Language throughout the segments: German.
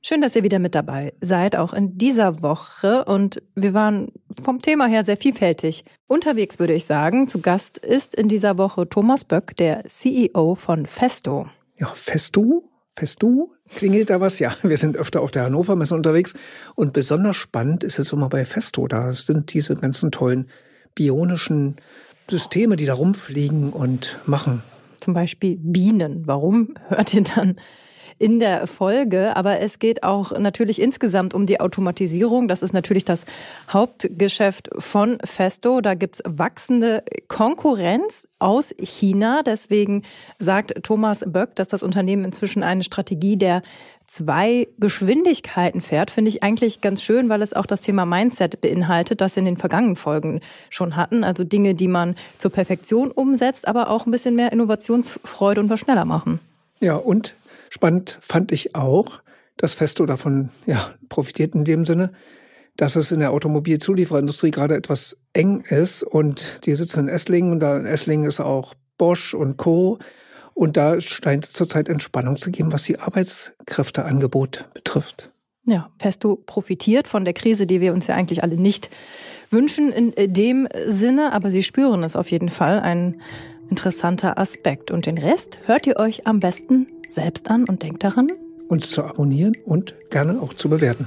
Schön, dass ihr wieder mit dabei seid, auch in dieser Woche. Und wir waren vom Thema her sehr vielfältig unterwegs, würde ich sagen. Zu Gast ist in dieser Woche Thomas Böck, der CEO von Festo. Ja, Festo? Klingelt da was? Ja, wir sind öfter auf der Hannover Messe unterwegs. Und besonders spannend ist es immer bei Festo. Da sind diese ganzen tollen bionischen Systeme, die da rumfliegen und machen. Zum Beispiel Bienen. Warum, hört ihr dann in der Folge, aber es geht auch natürlich insgesamt um die Automatisierung. Das ist natürlich das Hauptgeschäft von Festo. Da gibt's wachsende Konkurrenz aus China. Deswegen sagt Thomas Böck, dass das Unternehmen inzwischen eine Strategie der 2 Geschwindigkeiten fährt. Finde ich eigentlich ganz schön, weil es auch das Thema Mindset beinhaltet, das wir in den vergangenen Folgen schon hatten. Also Dinge, die man zur Perfektion umsetzt, aber auch ein bisschen mehr Innovationsfreude und was schneller machen. Ja, und spannend fand ich auch, dass Festo davon profitiert in dem Sinne, dass es in der Automobilzulieferindustrie gerade etwas eng ist und die sitzen in Esslingen und da in Esslingen ist auch Bosch und Co. Und da scheint es zurzeit Entspannung zu geben, was die Arbeitskräfteangebot betrifft. Ja, Festo profitiert von der Krise, die wir uns ja eigentlich alle nicht wünschen in dem Sinne, aber sie spüren es auf jeden Fall, ein interessanter Aspekt. Und den Rest hört ihr euch am besten selbst an und denkt daran, uns zu abonnieren und gerne auch zu bewerten.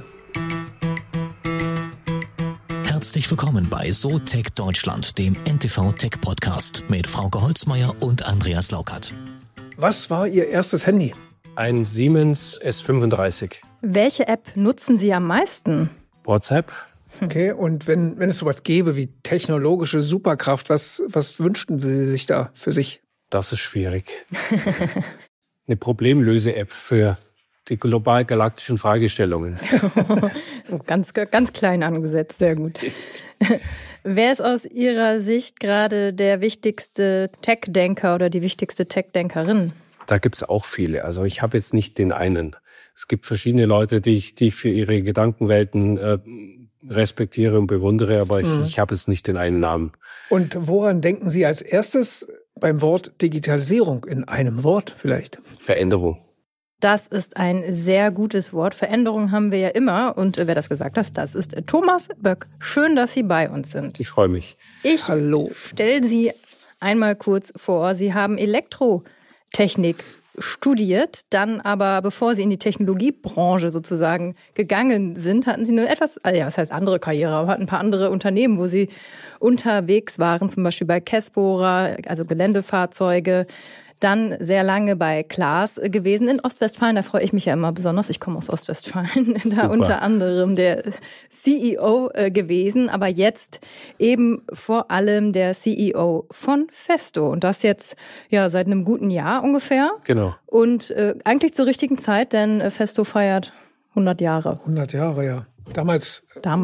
Herzlich willkommen bei SoTech Deutschland, dem NTV Tech Podcast mit Frauke Holzmeier und Andreas Laukert. Was war Ihr erstes Handy? Ein Siemens S35. Welche App nutzen Sie am meisten? WhatsApp. Okay, und wenn es sowas gäbe wie technologische Superkraft, was wünschten Sie sich da für sich? Das ist schwierig. Eine Problemlöse-App für die global-galaktischen Fragestellungen. Ganz klein angesetzt, sehr gut. Wer ist aus Ihrer Sicht gerade der wichtigste Tech-Denker oder die wichtigste Tech-Denkerin? Da gibt es auch viele. Also ich habe jetzt nicht den einen. Es gibt verschiedene Leute, die ich für ihre Gedankenwelten respektiere und bewundere, aber ich habe jetzt nicht den einen Namen. Und woran denken Sie als erstes beim Wort Digitalisierung? In einem Wort vielleicht? Veränderung. Das ist ein sehr gutes Wort. Veränderung haben wir ja immer. Und wer das gesagt hat, das ist Thomas Böck. Schön, dass Sie bei uns sind. Ich freue mich. Hallo. Stelle Sie einmal kurz vor. Sie haben Elektrotechnik studiert, dann aber, bevor Sie in die Technologiebranche sozusagen gegangen sind, hatten Sie eine etwas, was heißt andere Karriere, aber hatten ein paar andere Unternehmen, wo Sie unterwegs waren, zum Beispiel bei Kässbohrer, also Geländefahrzeuge, dann sehr lange bei Klaas gewesen in Ostwestfalen. Da freue ich mich ja immer besonders. Ich komme aus Ostwestfalen. Da unter anderem der CEO gewesen, aber jetzt eben vor allem der CEO von Festo. Und das jetzt seit einem guten Jahr ungefähr. Genau. Und eigentlich zur richtigen Zeit, denn Festo feiert 100 Jahre. 100 Jahre, ja. Damals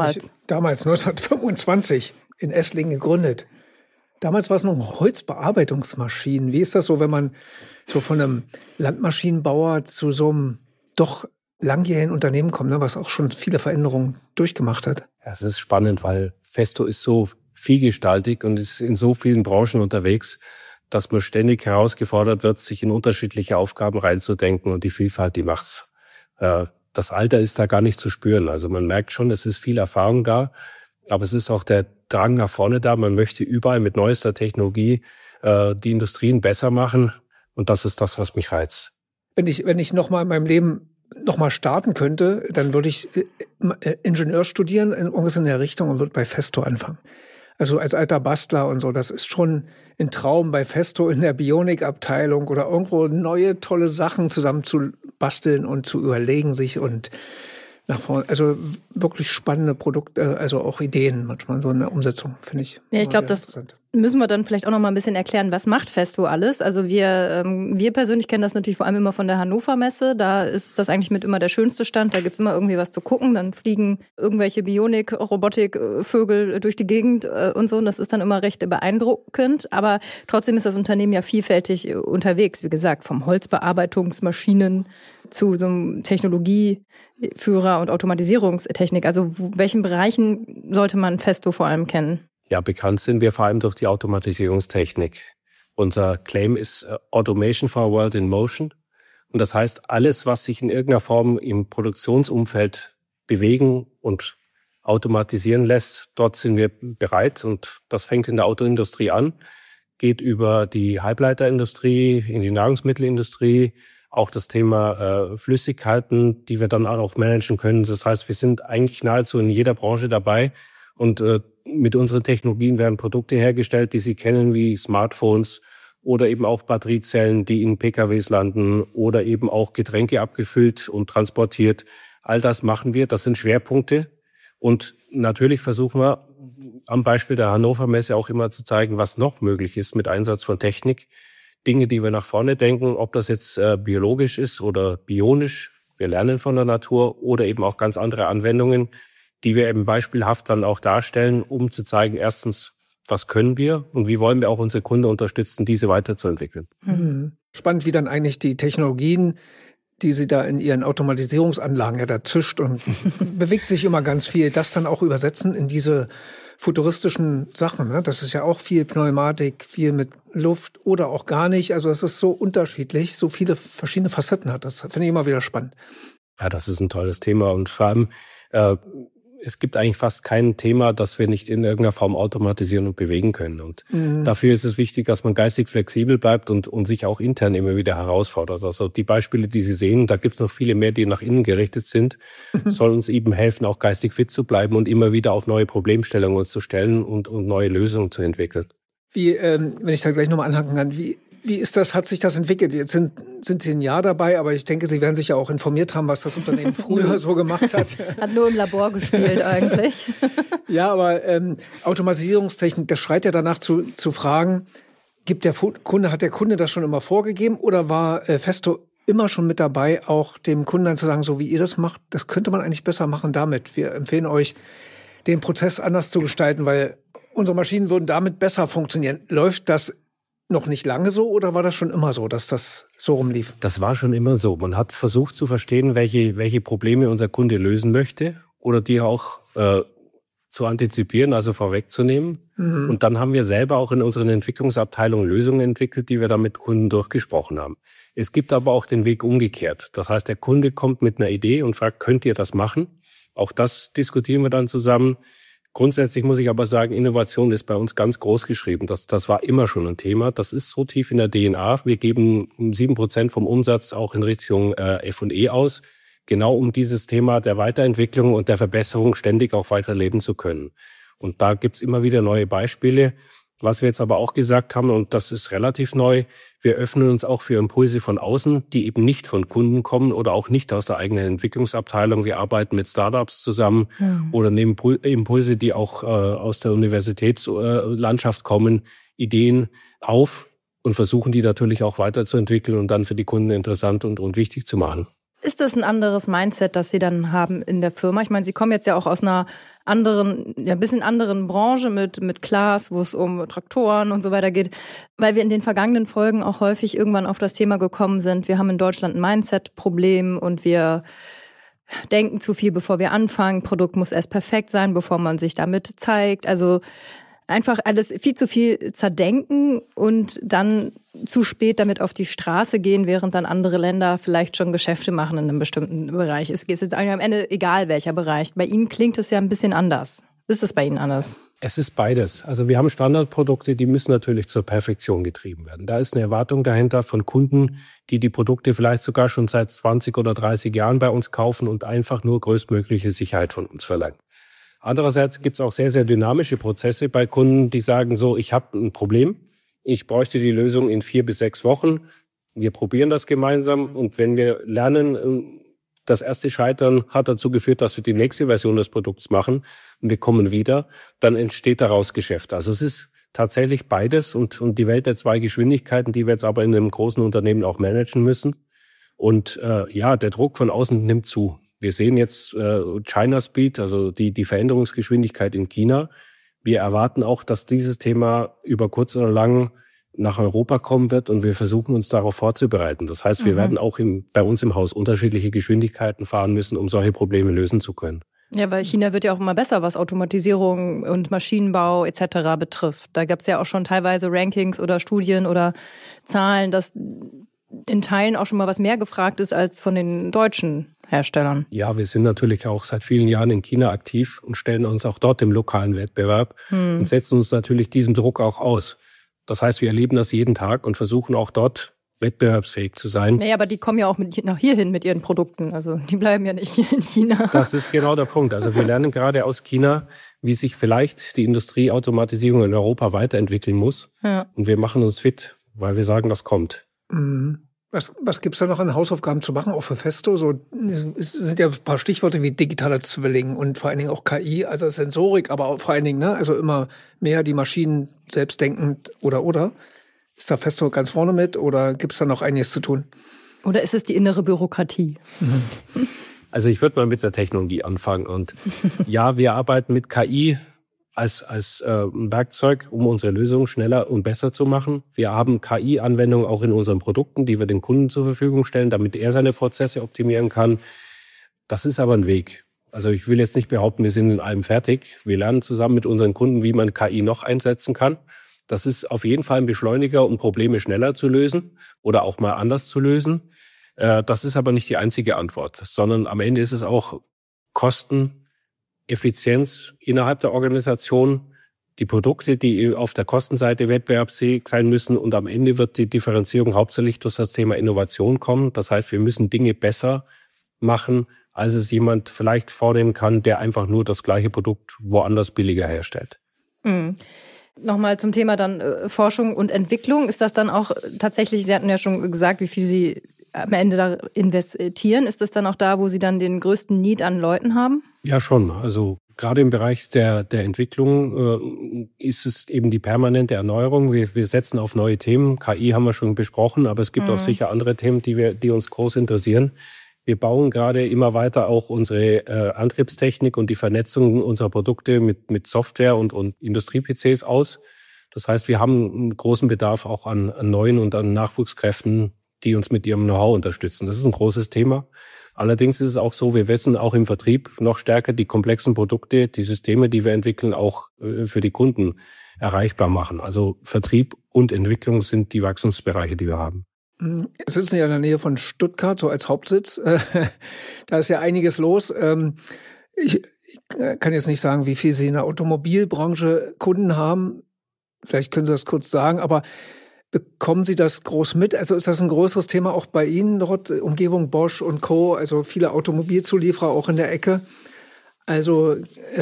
1925 in Esslingen gegründet. Damals war es noch Holzbearbeitungsmaschinen. Wie ist das so, wenn man so von einem Landmaschinenbauer zu so einem doch langjährigen Unternehmen kommt, ne, was auch schon viele Veränderungen durchgemacht hat? Ja, es ist spannend, weil Festo ist so vielgestaltig und ist in so vielen Branchen unterwegs, dass man ständig herausgefordert wird, sich in unterschiedliche Aufgaben reinzudenken und die Vielfalt, die macht's. Das Alter ist da gar nicht zu spüren. Also man merkt schon, es ist viel Erfahrung da, aber es ist auch der Drang nach vorne da. Man möchte überall mit neuester Technologie die Industrien besser machen. Und das ist das, was mich reizt. Wenn ich nochmal in meinem Leben nochmal starten könnte, dann würde ich Ingenieur studieren, irgendwas in der Richtung und würde bei Festo anfangen. Also als alter Bastler und so, das ist schon ein Traum, bei Festo in der Bionikabteilung oder irgendwo neue, tolle Sachen zusammen zu basteln und zu überlegen sich und nach vorne. Also wirklich spannende Produkte, also auch Ideen manchmal so in der Umsetzung, finde ich. Ja, ich glaube, das müssen wir dann vielleicht auch noch mal ein bisschen erklären, was macht Festo alles? Also wir persönlich kennen das natürlich vor allem immer von der Hannover Messe. Da ist das eigentlich mit immer der schönste Stand. Da gibt's immer irgendwie was zu gucken. Dann fliegen irgendwelche Bionik, Robotik, Vögel durch die Gegend und so. Und das ist dann immer recht beeindruckend. Aber trotzdem ist das Unternehmen ja vielfältig unterwegs. Wie gesagt, vom Holzbearbeitungsmaschinen zu so einem Technologieführer und Automatisierungstechnik. Also welchen Bereichen sollte man Festo vor allem kennen? Ja, bekannt sind wir vor allem durch die Automatisierungstechnik. Unser Claim ist Automation for a World in Motion. Und das heißt, alles, was sich in irgendeiner Form im Produktionsumfeld bewegen und automatisieren lässt, dort sind wir bereit. Und das fängt in der Autoindustrie an, geht über die Halbleiterindustrie, in die Nahrungsmittelindustrie, auch das Thema Flüssigkeiten, die wir dann auch managen können. Das heißt, wir sind eigentlich nahezu in jeder Branche dabei. Und mit unseren Technologien werden Produkte hergestellt, die Sie kennen, wie Smartphones oder eben auch Batteriezellen, die in PKWs landen oder eben auch Getränke abgefüllt und transportiert. All das machen wir. Das sind Schwerpunkte. Und natürlich versuchen wir am Beispiel der Hannover Messe auch immer zu zeigen, was noch möglich ist mit Einsatz von Technik. Dinge, die wir nach vorne denken, ob das jetzt biologisch ist oder bionisch. Wir lernen von der Natur oder eben auch ganz andere Anwendungen, die wir eben beispielhaft dann auch darstellen, um zu zeigen, erstens, was können wir und wie wollen wir auch unsere Kunden unterstützen, diese weiterzuentwickeln. Spannend, wie dann eigentlich die Technologien, die Sie da in Ihren Automatisierungsanlagen ja da zischt und bewegt sich immer ganz viel, das dann auch übersetzen in diese futuristischen Sachen. Ne? Das ist ja auch viel Pneumatik, viel mit Luft oder auch gar nicht. Also es ist so unterschiedlich, so viele verschiedene Facetten hat. Das finde ich immer wieder spannend. Ja, das ist ein tolles Thema und vor allem es gibt eigentlich fast kein Thema, das wir nicht in irgendeiner Form automatisieren und bewegen können. Und dafür ist es wichtig, dass man geistig flexibel bleibt und sich auch intern immer wieder herausfordert. Also die Beispiele, die Sie sehen, da gibt es noch viele mehr, die nach innen gerichtet sind, soll uns eben helfen, auch geistig fit zu bleiben und immer wieder auch neue Problemstellungen uns zu stellen und neue Lösungen zu entwickeln. Wie, wenn ich da gleich nochmal anhaken kann, wie ist das, hat sich das entwickelt? Jetzt sind Sie ein Jahr dabei, aber ich denke, Sie werden sich ja auch informiert haben, was das Unternehmen früher so gemacht hat. Hat nur im Labor gespielt eigentlich. Ja, aber Automatisierungstechnik, das schreit ja danach zu fragen, hat der Kunde das schon immer vorgegeben oder war Festo immer schon mit dabei, auch dem Kunden dann zu sagen, so wie ihr das macht, das könnte man eigentlich besser machen damit. Wir empfehlen euch, den Prozess anders zu gestalten, weil unsere Maschinen würden damit besser funktionieren. Läuft das noch nicht lange so oder war das schon immer so, dass das so rumlief? Das war schon immer so. Man hat versucht zu verstehen, welche Probleme unser Kunde lösen möchte oder die auch zu antizipieren, also vorwegzunehmen. Und dann haben wir selber auch in unseren Entwicklungsabteilungen Lösungen entwickelt, die wir dann mit Kunden durchgesprochen haben. Es gibt aber auch den Weg umgekehrt. Das heißt, der Kunde kommt mit einer Idee und fragt, könnt ihr das machen? Auch das diskutieren wir dann zusammen. Grundsätzlich muss ich aber sagen, Innovation ist bei uns ganz groß geschrieben. Das war immer schon ein Thema. Das ist so tief in der DNA. Wir geben 7% vom Umsatz auch in Richtung F&E aus, genau um dieses Thema der Weiterentwicklung und der Verbesserung ständig auch weiterleben zu können. Und da gibt's immer wieder neue Beispiele. Was wir jetzt aber auch gesagt haben, und das ist relativ neu, wir öffnen uns auch für Impulse von außen, die eben nicht von Kunden kommen oder auch nicht aus der eigenen Entwicklungsabteilung. Wir arbeiten mit Startups zusammen oder nehmen Impulse, die auch aus der Universitätslandschaft kommen, Ideen auf und versuchen die natürlich auch weiterzuentwickeln und dann für die Kunden interessant und wichtig zu machen. Ist das ein anderes Mindset, das Sie dann haben in der Firma? Ich meine, Sie kommen jetzt ja auch aus einer anderen, ja, ein bisschen anderen Branche mit Glas, wo es um Traktoren und so weiter geht, weil wir in den vergangenen Folgen auch häufig irgendwann auf das Thema gekommen sind. Wir haben in Deutschland ein Mindset-Problem und wir denken zu viel, bevor wir anfangen. Produkt muss erst perfekt sein, bevor man sich damit zeigt. Also einfach alles viel zu viel zerdenken und dann zu spät damit auf die Straße gehen, während dann andere Länder vielleicht schon Geschäfte machen in einem bestimmten Bereich. Es geht jetzt eigentlich am Ende egal, welcher Bereich. Bei Ihnen klingt es ja ein bisschen anders. Ist es bei Ihnen anders? Es ist beides. Also wir haben Standardprodukte, die müssen natürlich zur Perfektion getrieben werden. Da ist eine Erwartung dahinter von Kunden, die Produkte vielleicht sogar schon seit 20 oder 30 Jahren bei uns kaufen und einfach nur größtmögliche Sicherheit von uns verlangen. Andererseits gibt es auch sehr, sehr dynamische Prozesse bei Kunden, die sagen so, ich habe ein Problem, ich bräuchte die Lösung in 4 bis 6 Wochen. Wir probieren das gemeinsam und wenn wir lernen, das erste Scheitern hat dazu geführt, dass wir die nächste Version des Produkts machen und wir kommen wieder, dann entsteht daraus Geschäft. Also es ist tatsächlich beides und die Welt der 2 Geschwindigkeiten, die wir jetzt aber in einem großen Unternehmen auch managen müssen. Und der Druck von außen nimmt zu. Wir sehen jetzt China Speed, also die Veränderungsgeschwindigkeit in China. Wir erwarten auch, dass dieses Thema über kurz oder lang nach Europa kommen wird und wir versuchen uns darauf vorzubereiten. Das heißt, wir werden auch bei uns im Haus unterschiedliche Geschwindigkeiten fahren müssen, um solche Probleme lösen zu können. Ja, weil China wird ja auch immer besser, was Automatisierung und Maschinenbau etc. betrifft. Da gab es ja auch schon teilweise Rankings oder Studien oder Zahlen, dass in Teilen auch schon mal was mehr gefragt ist als von den deutschen Herstellern. Ja, wir sind natürlich auch seit vielen Jahren in China aktiv und stellen uns auch dort im lokalen Wettbewerb und setzen uns natürlich diesem Druck auch aus. Das heißt, wir erleben das jeden Tag und versuchen auch dort wettbewerbsfähig zu sein. Naja, aber die kommen ja auch nach hierhin mit ihren Produkten. Also die bleiben ja nicht in China. Das ist genau der Punkt. Also wir lernen gerade aus China, wie sich vielleicht die Industrieautomatisierung in Europa weiterentwickeln muss. Ja. Und wir machen uns fit, weil wir sagen, das kommt. Was gibt's da noch an Hausaufgaben zu machen, auch für Festo? So, es sind ja ein paar Stichworte wie digitaler Zwilling und vor allen Dingen auch KI, also Sensorik, aber auch vor allen Dingen, ne, also immer mehr die Maschinen selbstdenkend oder. Ist da Festo ganz vorne mit oder gibt's da noch einiges zu tun? Oder ist es die innere Bürokratie? Also ich würde mal mit der Technologie anfangen. Und ja, wir arbeiten mit KI als Werkzeug, um unsere Lösungen schneller und besser zu machen. Wir haben KI-Anwendungen auch in unseren Produkten, die wir den Kunden zur Verfügung stellen, damit er seine Prozesse optimieren kann. Das ist aber ein Weg. Also ich will jetzt nicht behaupten, wir sind in allem fertig. Wir lernen zusammen mit unseren Kunden, wie man KI noch einsetzen kann. Das ist auf jeden Fall ein Beschleuniger, um Probleme schneller zu lösen oder auch mal anders zu lösen. Das ist aber nicht die einzige Antwort, sondern am Ende ist es auch Kosten, Effizienz innerhalb der Organisation, die Produkte, die auf der Kostenseite wettbewerbsfähig sein müssen. Und am Ende wird die Differenzierung hauptsächlich durch das Thema Innovation kommen. Das heißt, wir müssen Dinge besser machen, als es jemand vielleicht vornehmen kann, der einfach nur das gleiche Produkt woanders billiger herstellt. Nochmal zum Thema dann Forschung und Entwicklung. Ist das dann auch tatsächlich, Sie hatten ja schon gesagt, wie viel Sie am Ende da investieren. Ist das dann auch da, wo Sie dann den größten Need an Leuten haben? Ja, schon. Also gerade im Bereich der Entwicklung ist es eben die permanente Erneuerung. Wir setzen auf neue Themen. KI haben wir schon besprochen, aber es gibt auch sicher andere Themen, die uns groß interessieren. Wir bauen gerade immer weiter auch unsere Antriebstechnik und die Vernetzung unserer Produkte mit Software und Industrie-PCs aus. Das heißt, wir haben einen großen Bedarf auch an neuen und an Nachwuchskräften, die uns mit ihrem Know-how unterstützen. Das ist ein großes Thema. Allerdings ist es auch so, wir müssen auch im Vertrieb noch stärker die komplexen Produkte, die Systeme, die wir entwickeln, auch für die Kunden erreichbar machen. Also Vertrieb und Entwicklung sind die Wachstumsbereiche, die wir haben. Wir sitzen ja in der Nähe von Stuttgart, so als Hauptsitz. Da ist ja einiges los. Ich kann jetzt nicht sagen, wie viel Sie in der Automobilbranche Kunden haben. Vielleicht können Sie das kurz sagen, aber bekommen Sie das groß mit? Also ist das ein größeres Thema auch bei Ihnen dort, Umgebung Bosch und Co., also viele Automobilzulieferer auch in der Ecke. Also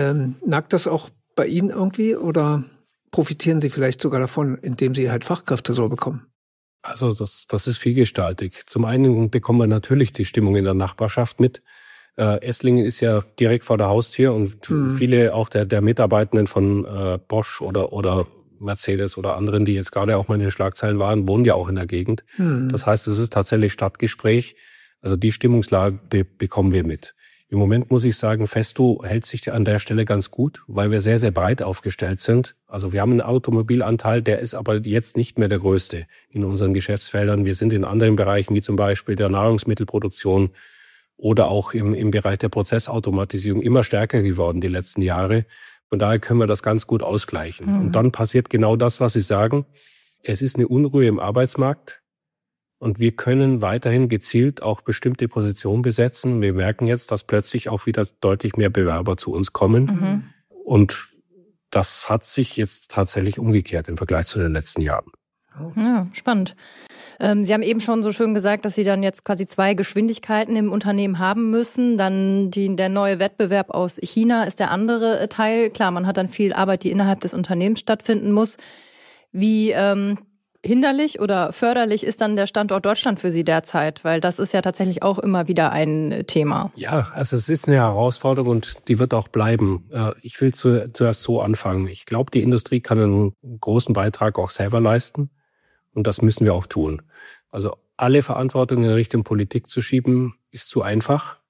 nagt das auch bei Ihnen irgendwie oder profitieren Sie vielleicht sogar davon, indem Sie halt Fachkräfte so bekommen? Also das ist vielgestaltig. Zum einen bekommen wir natürlich die Stimmung in der Nachbarschaft mit. Esslingen ist ja direkt vor der Haustür und viele auch der Mitarbeitenden von Bosch oder Mercedes oder anderen, die jetzt gerade auch mal in den Schlagzeilen waren, wohnen ja auch in der Gegend. Das heißt, es ist tatsächlich Stadtgespräch. Also die Stimmungslage bekommen wir mit. Im Moment muss ich sagen, Festo hält sich an der Stelle ganz gut, weil wir sehr, sehr breit aufgestellt sind. Also wir haben einen Automobilanteil, der ist aber jetzt nicht mehr der größte in unseren Geschäftsfeldern. Wir sind in anderen Bereichen, wie zum Beispiel der Nahrungsmittelproduktion oder auch im Bereich der Prozessautomatisierung immer stärker geworden die letzten Jahre. Von daher können wir das ganz gut ausgleichen. Und dann passiert genau das, was Sie sagen. Es ist eine Unruhe im Arbeitsmarkt. Und wir können weiterhin gezielt auch bestimmte Positionen besetzen. Wir merken jetzt, dass plötzlich auch wieder deutlich mehr Bewerber zu uns kommen. Und das hat sich jetzt tatsächlich umgekehrt im Vergleich zu den letzten Jahren. Ja, spannend. Sie haben eben schon so schön gesagt, dass Sie dann jetzt quasi 2 Geschwindigkeiten im Unternehmen haben müssen. Dann der neue Wettbewerb aus China ist der andere Teil. Klar, man hat dann viel Arbeit, die innerhalb des Unternehmens stattfinden muss. Wie hinderlich oder förderlich ist dann der Standort Deutschland für Sie derzeit? Weil das ist ja tatsächlich auch immer wieder ein Thema. Ja, also es ist eine Herausforderung und die wird auch bleiben. Ich will zuerst so anfangen. Ich glaube, die Industrie kann einen großen Beitrag auch selber leisten und das müssen wir auch tun. Also alle Verantwortung in Richtung Politik zu schieben, ist zu einfach.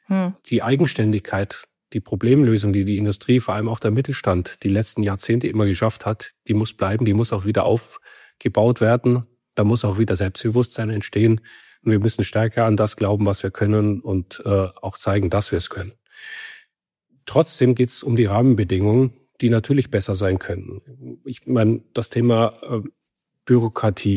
Die Eigenständigkeit, die Problemlösung, die die Industrie, vor allem auch der Mittelstand, die letzten Jahrzehnte immer geschafft hat, die muss bleiben, die muss auch wieder aufgebaut werden. Da muss auch wieder Selbstbewusstsein entstehen. Und wir müssen stärker an das glauben, was wir können und auch zeigen, dass wir es können. Trotzdem geht es um die Rahmenbedingungen, die natürlich besser sein können. Ich meine, das Thema Bürokratie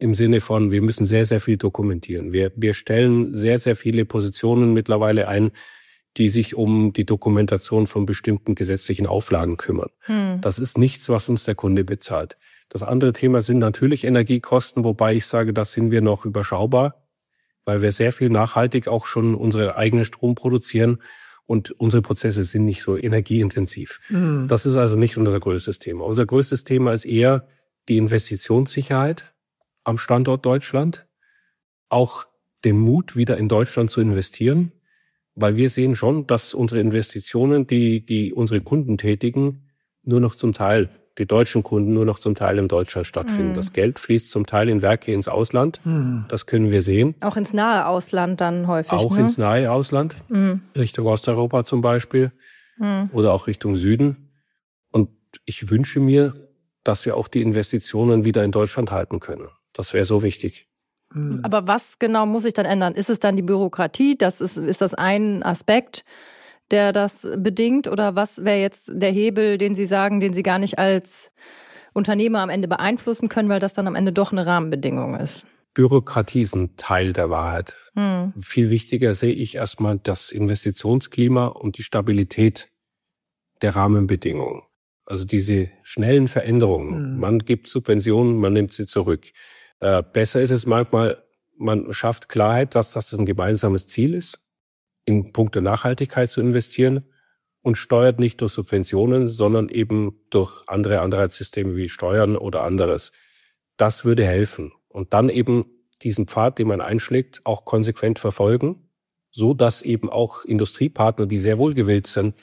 im Sinne von, wir müssen sehr, sehr viel dokumentieren. Wir stellen sehr, sehr viele Positionen mittlerweile ein, die sich um die Dokumentation von bestimmten gesetzlichen Auflagen kümmern. Das ist nichts, was uns der Kunde bezahlt. Das andere Thema sind natürlich Energiekosten, wobei ich sage, das sind wir noch überschaubar, weil wir sehr viel nachhaltig auch schon unsere eigenen Strom produzieren und unsere Prozesse sind nicht so energieintensiv. Das ist also nicht unser größtes Thema. Unser größtes Thema ist eher die Investitionssicherheit am Standort Deutschland, auch den Mut, wieder in Deutschland zu investieren, weil wir sehen schon, dass unsere Investitionen, die unsere Kunden tätigen, nur noch zum Teil, die deutschen Kunden nur noch zum Teil in Deutschland stattfinden. Das Geld fließt zum Teil in Werke ins Ausland. Das können wir sehen. Auch ins nahe Ausland dann häufig. Auch ins nahe Ausland, Richtung Osteuropa zum Beispiel oder auch Richtung Süden. Und ich wünsche mir, dass wir auch die Investitionen wieder in Deutschland halten können. Das wäre so wichtig. Aber was genau muss sich dann ändern? Ist es dann die Bürokratie? Ist das ein Aspekt, der das bedingt? Oder was wäre jetzt der Hebel, den Sie sagen, den Sie gar nicht als Unternehmer am Ende beeinflussen können, weil das dann am Ende doch eine Rahmenbedingung ist? Bürokratie ist ein Teil der Wahrheit. Viel wichtiger sehe ich erstmal das Investitionsklima und die Stabilität der Rahmenbedingungen. Also diese schnellen Veränderungen. Man gibt Subventionen, man nimmt sie zurück. Besser ist es manchmal, man schafft Klarheit, dass das ein gemeinsames Ziel ist, in puncto Nachhaltigkeit zu investieren und steuert nicht durch Subventionen, sondern eben durch andere Anreizsysteme wie Steuern oder anderes. Das würde helfen. Und dann eben diesen Pfad, den man einschlägt, auch konsequent verfolgen, so dass eben auch Industriepartner, die sehr wohlgewillt sind,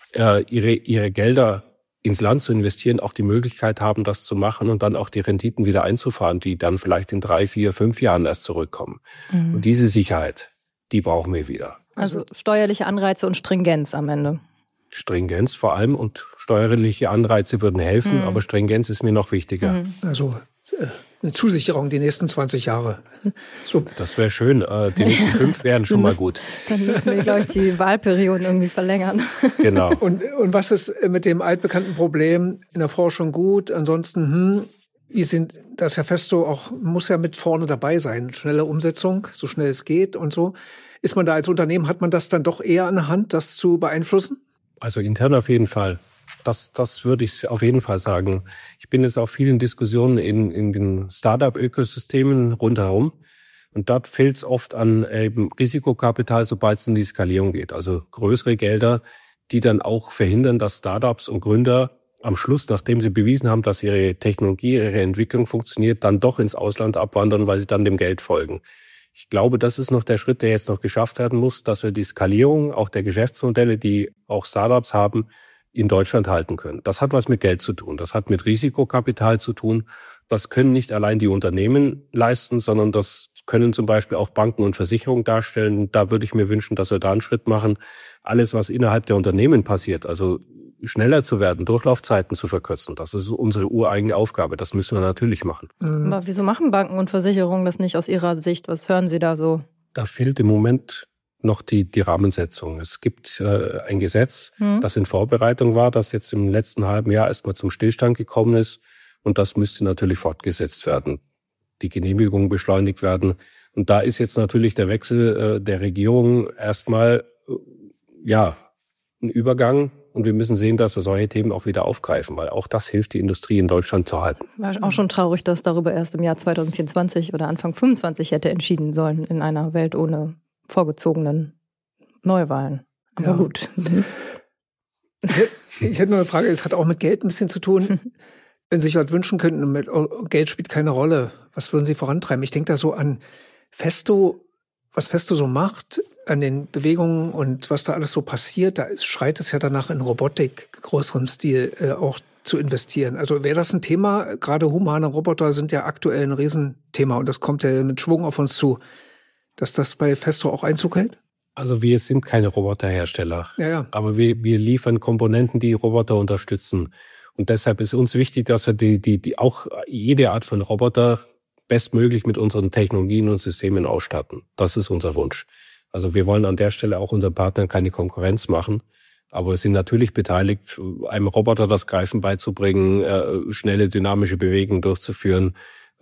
ihre Gelder ins Land zu investieren, auch die Möglichkeit haben, das zu machen und dann auch die Renditen wieder einzufahren, die dann vielleicht in 3, 4, 5 Jahren erst zurückkommen. Und diese Sicherheit, die brauchen wir wieder. Also steuerliche Anreize und Stringenz am Ende. Stringenz vor allem und steuerliche Anreize würden helfen, aber Stringenz ist mir noch wichtiger. Also eine Zusicherung die nächsten 20 Jahre. So. Das wäre schön. Die nächsten 5 wären schon mal gut. Dann müssten wir, glaube ich, die Wahlperioden irgendwie verlängern. Genau. Und was ist mit dem altbekannten Problem in der Forschung gut? Ansonsten, das Herr Festo auch, muss ja mit vorne dabei sein. Schnelle Umsetzung, so schnell es geht und so. Ist man da als Unternehmen, hat man das dann doch eher an der Hand, das zu beeinflussen? Also intern auf jeden Fall. Das würde ich auf jeden Fall sagen. Ich bin jetzt auf vielen Diskussionen in den Startup-Ökosystemen rundherum. Und dort fehlt es oft an eben Risikokapital, sobald es in die Skalierung geht. Also größere Gelder, die dann auch verhindern, dass Startups und Gründer am Schluss, nachdem sie bewiesen haben, dass ihre Technologie, ihre Entwicklung funktioniert, dann doch ins Ausland abwandern, weil sie dann dem Geld folgen. Ich glaube, das ist noch der Schritt, der jetzt noch geschafft werden muss, dass wir die Skalierung auch der Geschäftsmodelle, die auch Startups haben, in Deutschland halten können. Das hat was mit Geld zu tun. Das hat mit Risikokapital zu tun. Das können nicht allein die Unternehmen leisten, sondern das können zum Beispiel auch Banken und Versicherungen darstellen. Da würde ich mir wünschen, dass wir da einen Schritt machen. Alles, was innerhalb der Unternehmen passiert, also schneller zu werden, Durchlaufzeiten zu verkürzen, das ist unsere ureigene Aufgabe. Das müssen wir natürlich machen. Aber wieso machen Banken und Versicherungen das nicht aus Ihrer Sicht? Was hören Sie da so? Da fehlt im Moment noch die Rahmensetzung. Es gibt ein Gesetz, das in Vorbereitung war, das jetzt im letzten halben Jahr erstmal zum Stillstand gekommen ist. Und das müsste natürlich fortgesetzt werden. Die Genehmigung beschleunigt werden. Und da ist jetzt natürlich der Wechsel der Regierung erstmal ein Übergang. Und wir müssen sehen, dass wir solche Themen auch wieder aufgreifen, weil auch das hilft, die Industrie in Deutschland zu halten. War auch schon traurig, dass darüber erst im Jahr 2024 oder Anfang 2025 hätte entschieden sollen in einer Welt ohne vorgezogenen Neuwahlen. Aber gut. Ich hätte nur eine Frage, es hat auch mit Geld ein bisschen zu tun. Wenn Sie sich was wünschen könnten, Geld spielt keine Rolle, was würden Sie vorantreiben? Ich denke da so an Festo, was Festo so macht, an den Bewegungen und was da alles so passiert. Da schreit es ja danach, in Robotik größerem Stil auch zu investieren. Also wäre das ein Thema? Gerade humane Roboter sind ja aktuell ein Riesenthema und das kommt ja mit Schwung auf uns zu. Dass das bei Festo auch Einzug hält? Also wir sind keine Roboterhersteller, aber wir liefern Komponenten, die Roboter unterstützen. Und deshalb ist uns wichtig, dass wir die auch jede Art von Roboter bestmöglich mit unseren Technologien und Systemen ausstatten. Das ist unser Wunsch. Also wir wollen an der Stelle auch unseren Partnern keine Konkurrenz machen, aber wir sind natürlich beteiligt, einem Roboter das Greifen beizubringen, schnelle dynamische Bewegungen durchzuführen,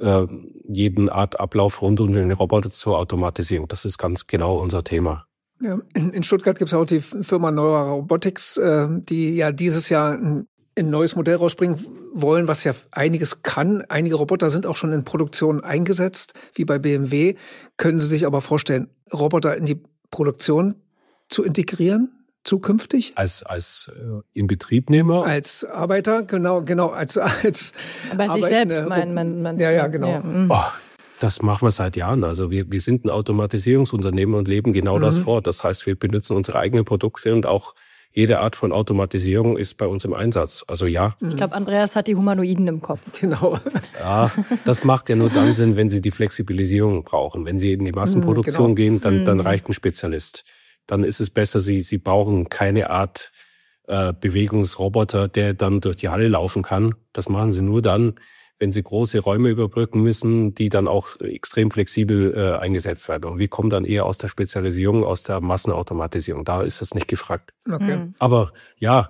jeden Art Ablauf rund um den Roboter zur Automatisierung. Das ist ganz genau unser Thema. Ja, in Stuttgart gibt es auch die Firma Neura Robotics, die ja dieses Jahr ein neues Modell rausbringen wollen, was ja einiges kann. Einige Roboter sind auch schon in Produktion eingesetzt, wie bei BMW. Können Sie sich aber vorstellen, Roboter in die Produktion zu integrieren, zukünftig? Als Inbetriebnehmer? Als Arbeiter, genau, als bei sich selbst, man. Ja, genau. Ja. Oh, das machen wir seit Jahren. Also wir sind ein Automatisierungsunternehmen und leben genau das vor. Das heißt, wir benutzen unsere eigenen Produkte und auch jede Art von Automatisierung ist bei uns im Einsatz. Also ja. Ich glaube, Andreas hat die Humanoiden im Kopf. Genau. Ja, das macht ja nur dann Sinn, wenn Sie die Flexibilisierung brauchen. Wenn Sie in die Massenproduktion gehen, dann reicht ein Spezialist. Dann ist es besser, Sie brauchen keine Art Bewegungsroboter, der dann durch die Halle laufen kann. Das machen Sie nur dann, wenn Sie große Räume überbrücken müssen, die dann auch extrem flexibel eingesetzt werden. Und wir kommen dann eher aus der Spezialisierung, aus der Massenautomatisierung. Da ist das nicht gefragt. Okay. Aber ja,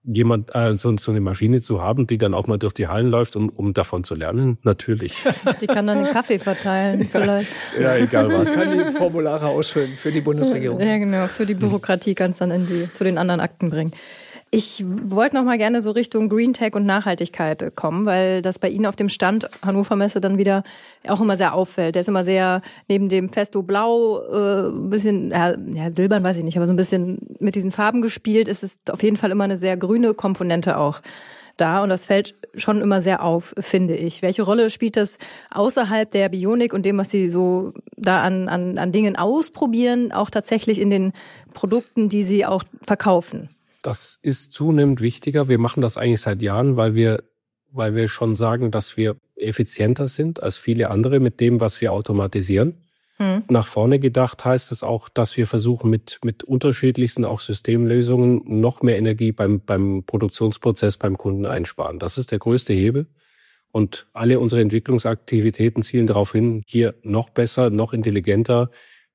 so eine Maschine zu haben, die dann auch mal durch die Hallen läuft, um davon zu lernen, natürlich. Die kann dann den Kaffee verteilen vielleicht. Ja, egal was. Kann die Formulare ausfüllen für die Bundesregierung. Ja, genau. Für die Bürokratie kann es dann zu den anderen Akten bringen. Ich wollte noch mal gerne so Richtung Green Tech und Nachhaltigkeit kommen, weil das bei Ihnen auf dem Stand Hannover Messe dann wieder auch immer sehr auffällt. Der ist immer sehr neben dem Festo Blau, ein bisschen, ja, silbern weiß ich nicht, aber so ein bisschen mit diesen Farben gespielt. Es ist auf jeden Fall immer eine sehr grüne Komponente auch da und das fällt schon immer sehr auf, finde ich. Welche Rolle spielt das außerhalb der Bionik und dem, was Sie so da an Dingen ausprobieren, auch tatsächlich in den Produkten, die Sie auch verkaufen? Das ist zunehmend wichtiger. Wir machen das eigentlich seit Jahren, weil wir schon sagen, dass wir effizienter sind als viele andere mit dem, was wir automatisieren. Nach vorne gedacht heißt es auch, dass wir versuchen, mit unterschiedlichsten auch Systemlösungen noch mehr Energie beim Produktionsprozess beim Kunden einsparen. Das ist der größte Hebel. Und alle unsere Entwicklungsaktivitäten zielen darauf hin, hier noch besser, noch intelligenter,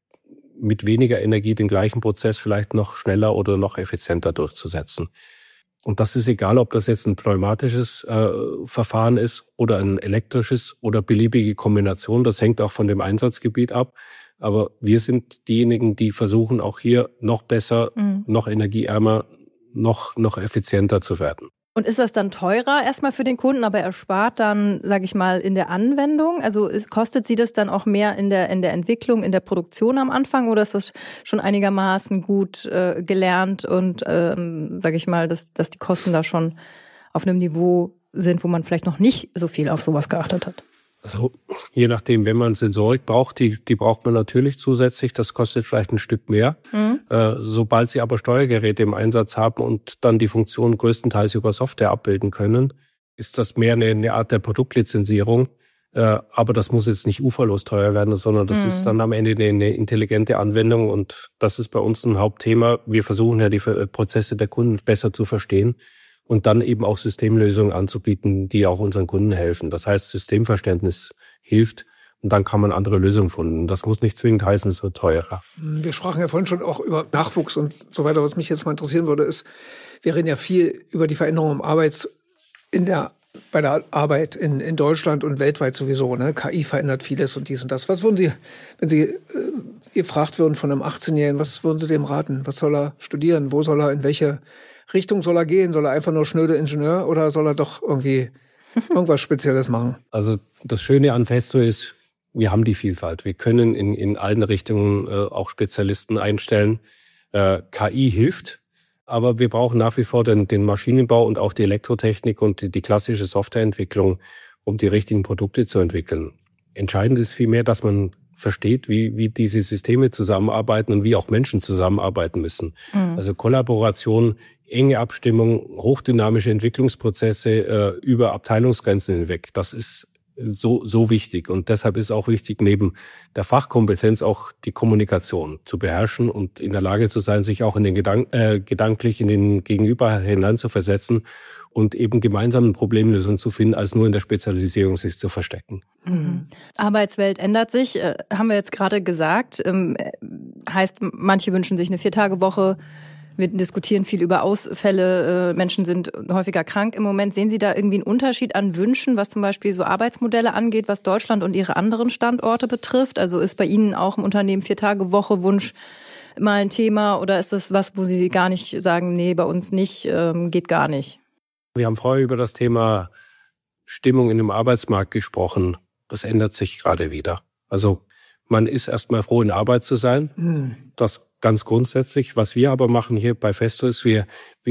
mit weniger Energie den gleichen Prozess vielleicht noch schneller oder noch effizienter durchzusetzen. Und das ist egal, ob das jetzt ein pneumatisches Verfahren ist oder ein elektrisches oder beliebige Kombination. Das hängt auch von dem Einsatzgebiet ab. Aber wir sind diejenigen, die versuchen, auch hier noch besser, noch energieärmer, noch effizienter zu werden. Und ist das dann teurer erstmal für den Kunden, aber er spart dann, sage ich mal, in der Anwendung? Also kostet Sie das dann auch mehr in der Entwicklung, in der Produktion am Anfang oder ist das schon einigermaßen gut gelernt und, sage ich mal, dass die Kosten da schon auf einem Niveau sind, wo man vielleicht noch nicht so viel auf sowas geachtet hat? Also je nachdem, wenn man Sensorik braucht, die braucht man natürlich zusätzlich. Das kostet vielleicht ein Stück mehr. Sobald Sie aber Steuergeräte im Einsatz haben und dann die Funktion größtenteils über Software abbilden können, ist das mehr eine Art der Produktlizenzierung. Aber das muss jetzt nicht uferlos teuer werden, sondern das ist dann am Ende eine intelligente Anwendung. Und das ist bei uns ein Hauptthema. Wir versuchen ja die Prozesse der Kunden besser zu verstehen. Und dann eben auch Systemlösungen anzubieten, die auch unseren Kunden helfen. Das heißt, Systemverständnis hilft und dann kann man andere Lösungen finden. Das muss nicht zwingend heißen, es wird teurer. Wir sprachen ja vorhin schon auch über Nachwuchs und so weiter. Was mich jetzt mal interessieren würde, ist, wir reden ja viel über die Veränderung bei der Arbeit in Deutschland und weltweit sowieso. Ne? KI verändert vieles und dies und das. Was würden Sie, wenn Sie gefragt würden von einem 18-Jährigen, was würden Sie dem raten? Was soll er studieren? Wo soll er, in welche Richtung soll er gehen? Soll er einfach nur schnöde Ingenieur oder soll er doch irgendwie irgendwas Spezielles machen? Also das Schöne an Festo ist, wir haben die Vielfalt. Wir können in allen Richtungen auch Spezialisten einstellen. KI hilft, aber wir brauchen nach wie vor den Maschinenbau und auch die Elektrotechnik und die klassische Softwareentwicklung, um die richtigen Produkte zu entwickeln. Entscheidend ist vielmehr, dass man versteht, wie diese Systeme zusammenarbeiten und wie auch Menschen zusammenarbeiten müssen. Also Kollaboration, enge Abstimmung, hochdynamische Entwicklungsprozesse über Abteilungsgrenzen hinweg. Das ist so wichtig. Und deshalb ist auch wichtig, neben der Fachkompetenz auch die Kommunikation zu beherrschen und in der Lage zu sein, sich auch in den gedanklich in den Gegenüber hineinzuversetzen und eben gemeinsam Problemlösungen zu finden, als nur in der Spezialisierung sich zu verstecken. Arbeitswelt ändert sich, haben wir jetzt gerade gesagt. Heißt, manche wünschen sich eine 4-Tage-Woche, Wir diskutieren viel über Ausfälle. Menschen sind häufiger krank im Moment. Sehen Sie da irgendwie einen Unterschied an Wünschen, was zum Beispiel so Arbeitsmodelle angeht, was Deutschland und Ihre anderen Standorte betrifft? Also ist bei Ihnen auch im Unternehmen 4-Tage-Woche-Wunsch mal ein Thema oder ist das was, wo Sie gar nicht sagen, nee, bei uns nicht, geht gar nicht? Wir haben vorher über das Thema Stimmung in dem Arbeitsmarkt gesprochen. Das ändert sich gerade wieder. Also man ist erstmal froh, in Arbeit zu sein. Das ganz grundsätzlich. Was wir aber machen hier bei Festo ist, wir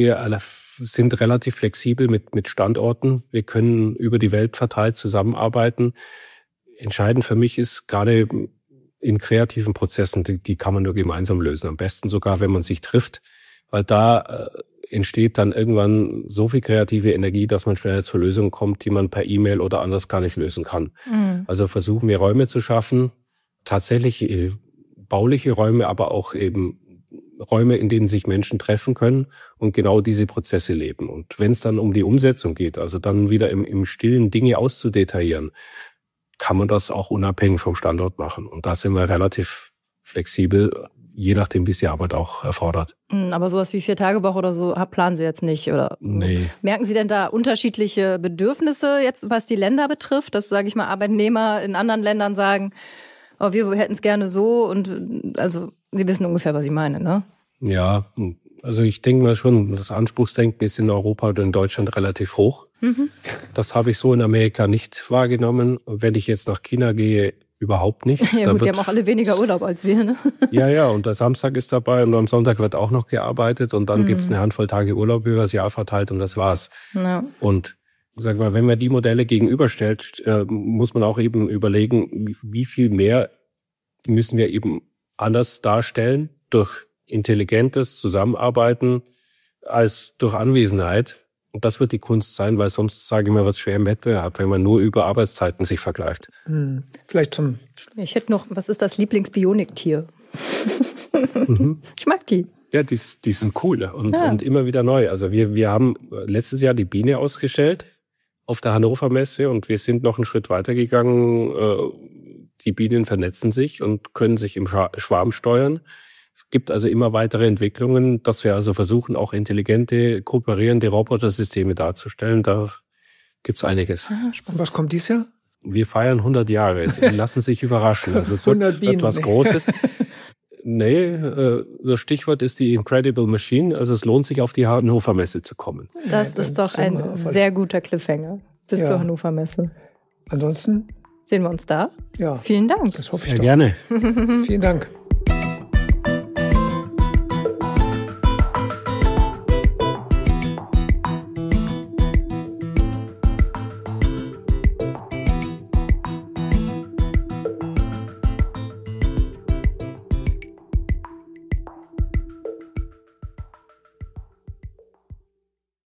sind relativ flexibel mit Standorten. Wir können über die Welt verteilt zusammenarbeiten. Entscheidend für mich ist gerade in kreativen Prozessen, die kann man nur gemeinsam lösen. Am besten sogar, wenn man sich trifft, weil da entsteht dann irgendwann so viel kreative Energie, dass man schneller zur Lösung kommt, die man per E-Mail oder anders gar nicht lösen kann. Also versuchen wir Räume zu schaffen, tatsächlich bauliche Räume, aber auch eben Räume, in denen sich Menschen treffen können und genau diese Prozesse leben. Und wenn es dann um die Umsetzung geht, also dann wieder im Stillen Dinge auszudetaillieren, kann man das auch unabhängig vom Standort machen. Und da sind wir relativ flexibel, je nachdem, wie es die Arbeit auch erfordert. Aber sowas wie 4-Tage-Woche oder so planen Sie jetzt nicht, oder? Nee. Merken Sie denn da unterschiedliche Bedürfnisse jetzt, was die Länder betrifft, dass, sage ich mal, Arbeitnehmer in anderen Ländern sagen, oh, wir hätten es gerne so und also Sie wissen ungefähr, was ich meine, ne? Ja, also ich denke mal schon, das Anspruchsdenken ist in Europa oder in Deutschland relativ hoch. Das habe ich so in Amerika nicht wahrgenommen. Wenn ich jetzt nach China gehe, überhaupt nicht. Ja gut, die haben auch alle weniger Urlaub als wir, ne? Ja, und der Samstag ist dabei und am Sonntag wird auch noch gearbeitet und dann gibt's eine Handvoll Tage Urlaub über das Jahr verteilt und das war's. Ja. Und sag mal, wenn man die Modelle gegenüberstellt, muss man auch eben überlegen, wie viel mehr müssen wir eben anders darstellen durch intelligentes Zusammenarbeiten als durch Anwesenheit. Und das wird die Kunst sein, weil sonst, sage ich mal, wird es schwer im Wettbewerb, wenn man nur über Arbeitszeiten sich vergleicht. Vielleicht Ich hätte noch, was ist das Lieblingsbioniktier? Ich mag die. Ja, die sind cool und immer wieder neu. Also wir haben letztes Jahr die Biene ausgestellt auf der Hannover Messe und wir sind noch einen Schritt weitergegangen. Die Bienen vernetzen sich und können sich im Schwarm steuern. Es gibt also immer weitere Entwicklungen, dass wir also versuchen, auch intelligente, kooperierende Robotersysteme darzustellen. Da gibt's einiges. Und was kommt dieses Jahr? Wir feiern 100 Jahre. Sie lassen sich überraschen. Also es wird was Großes. Nee, das Stichwort ist die Incredible Machine. Also es lohnt sich, auf die Hannover Messe zu kommen. Das ist doch ein sehr guter Cliffhanger bis zur Hannover Messe. Ansonsten sehen wir uns da. Ja. Vielen Dank. Das hoffe ich Sehr doch. gerne. Vielen Dank.